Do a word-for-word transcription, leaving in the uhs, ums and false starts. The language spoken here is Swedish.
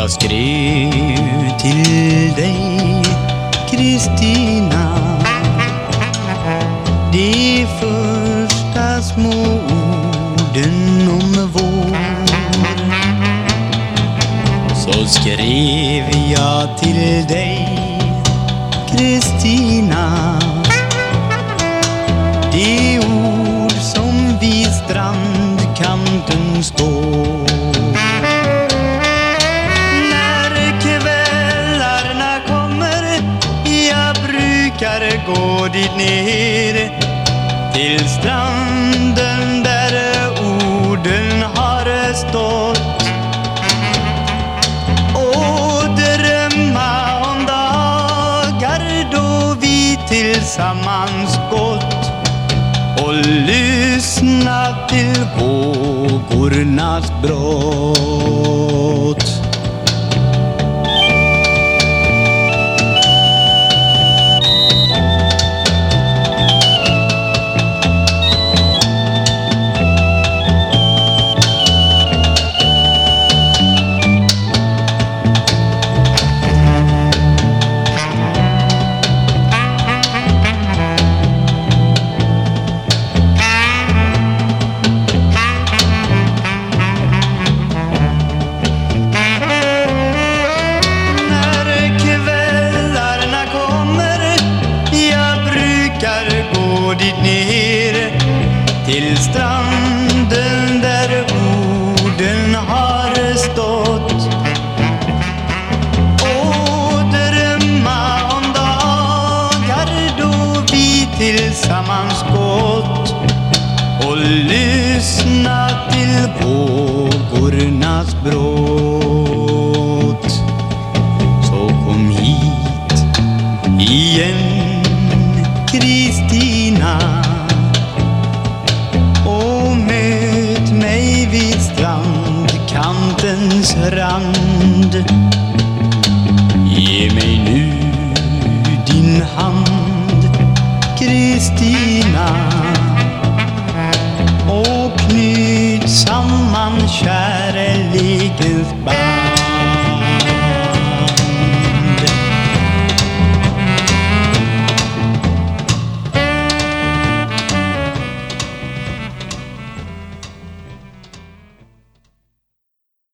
Jag skrev till dig, Kristina, de första små orden om vår. Så skrev jag till dig, Kristina, de ord som vid strandkanten står. När kvällarna kommer, jag brukar gå dit ner till stranden där orden har stått, och drömma om dagar då vi tillsammans gått och lyssna till vågornas brott. Dit ner till stranden där orden har stått, och drömma om dagar då vi tillsammans gått och lyssna till vågornas brott. Så kom hit igen, Kristina, och möt mig vid strandkantens rand. Ge mig nu din hand, Kristina, och knyt samman kärlekens band.